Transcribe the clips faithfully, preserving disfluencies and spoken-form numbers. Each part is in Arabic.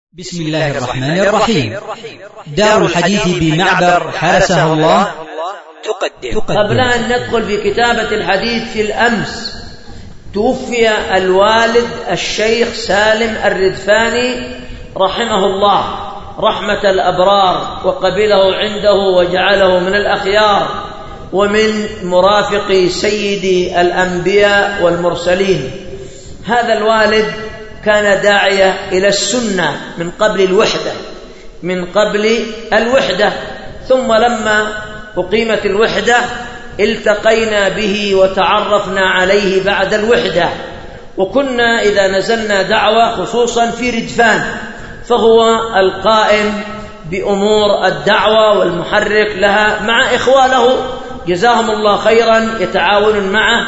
بسم الله الرحمن الرحيم. دار الحديث بمعبر حرسه الله تقدم. قبل أن ندخل في كتابة الحديث في الأمس توفي الوالد الشيخ سالم الردفاني رحمه الله رحمة الأبرار، وقبله عنده وجعله من الأخيار ومن مرافق سيد الأنبياء والمرسلين. هذا الوالد كان داعية إلى السنة من قبل الوحدة من قبل الوحدة ثم لما أقيمت الوحدة التقينا به وتعرفنا عليه بعد الوحدة، وكنا إذا نزلنا دعوة خصوصا في ردفان فهو القائم بأمور الدعوة والمحرك لها مع إخوانه جزاهم الله خيرا يتعاون معه،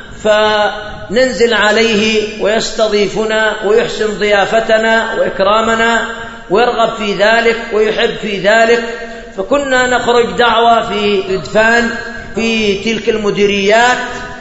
فننزل عليه ويستضيفنا ويحسن ضيافتنا وإكرامنا ويرغب في ذلك ويحب في ذلك. فكنا نخرج دعوة في ردفان في تلك المديريات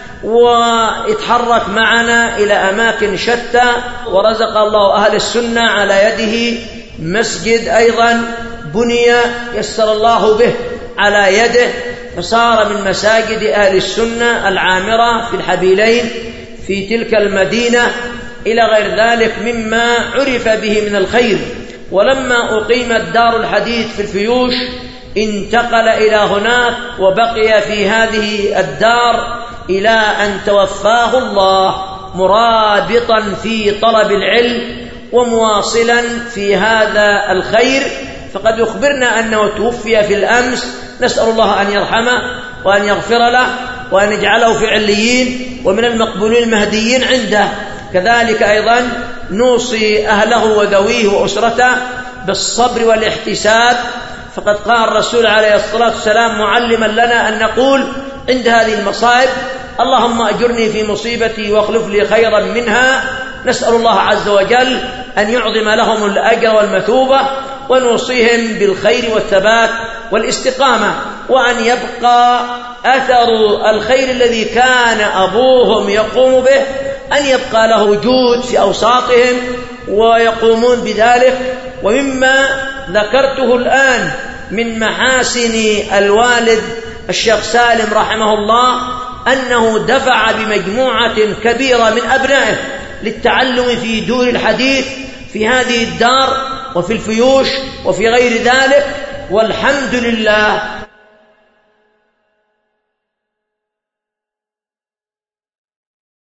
ويتحرك معنا إلى أماكن شتى، ورزق الله أهل السنة على يده مسجد أيضا بني يسر الله به على يده، فصار من مساجد أهل السنة العامرة في الحبيلين في تلك المدينة إلى غير ذلك مما عرف به من الخير. ولما أقيمت دار الحديث في الفيوش انتقل إلى هناك وبقي في هذه الدار إلى أن توفاه الله مرابطا في طلب العلم ومواصلا في هذا الخير. فقد أخبرنا أنه توفي في الأمس، نسأل الله أن يرحمه وأن يغفر له وأن يجعله في عليين ومن المقبولين المهديين عنده. كذلك أيضا نوصي أهله وذويه وأسرته بالصبر والاحتساب، فقد قال الرسول عليه الصلاة والسلام معلما لنا أن نقول عند هذه المصائب اللهم أجرني في مصيبتي واخلف لي خيرا منها. نسأل الله عز وجل أن يعظم لهم الأجر والمثوبة، ونوصيهم بالخير والثبات والاستقامة، وأن يبقى أثر الخير الذي كان أبوهم يقوم به أن يبقى له وجود في أوساطهم ويقومون بذلك. ومما ذكرته الآن من محاسن الوالد الشيخ سالم رحمه الله أنه دفع بمجموعة كبيرة من أبنائه للتعلم في دور الحديث في هذه الدار وفي الفيوش وفي غير ذلك، والحمد لله